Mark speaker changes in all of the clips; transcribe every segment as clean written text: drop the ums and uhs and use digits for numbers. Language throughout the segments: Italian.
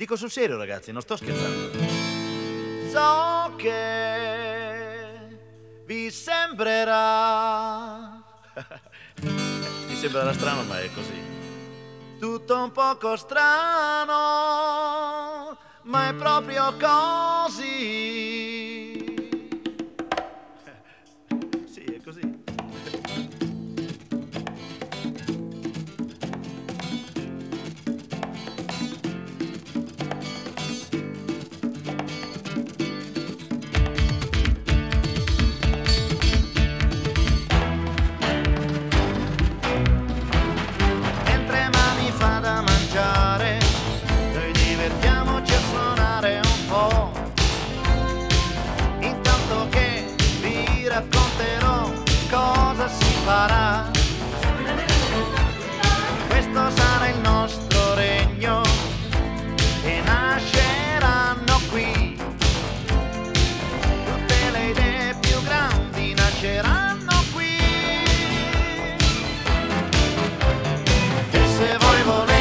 Speaker 1: Dico sul serio, ragazzi, non sto scherzando. So che vi sembrerà vi sembrerà strano, ma è così. Tutto un poco strano, ma è proprio così. Sì, è così. Noi divertiamoci a suonare un po', intanto che vi racconterò cosa si farà. Questo sarà il nostro regno e nasceranno qui tutte le idee più grandi, nasceranno qui. E se voi volete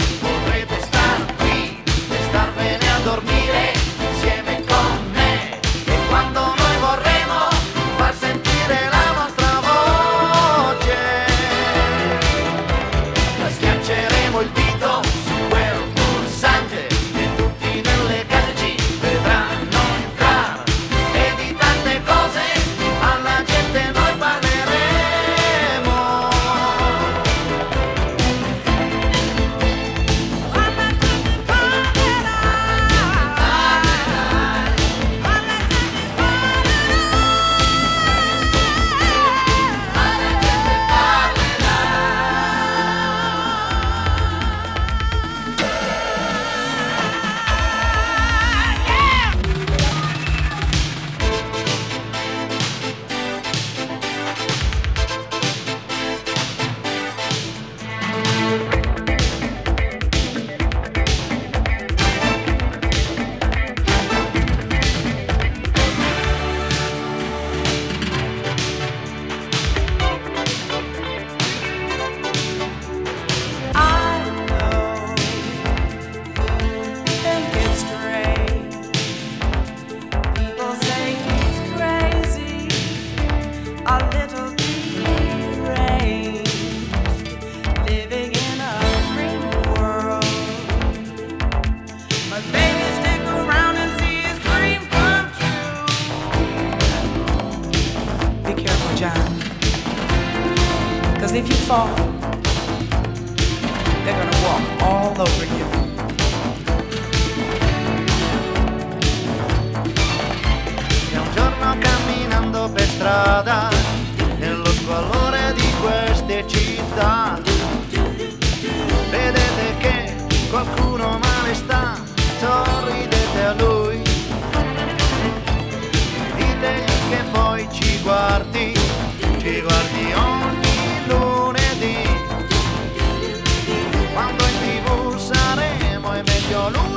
Speaker 1: dormire insieme con me, e quando noi vorremo far sentire la nostra voce, schiacceremo il dito su quel pulsante e tutti nelle case ci vedranno entrare, e di tante cose alla gente noi parleremo.
Speaker 2: Because if you fall, they're gonna walk all over you.
Speaker 1: E un giorno camminando per strada, nello squallore di queste città, vedete che qualcuno male sta, sorridete a lui, ditegli che poi ci guardi ogni lunedì, quando in TV saremo è meglio lui.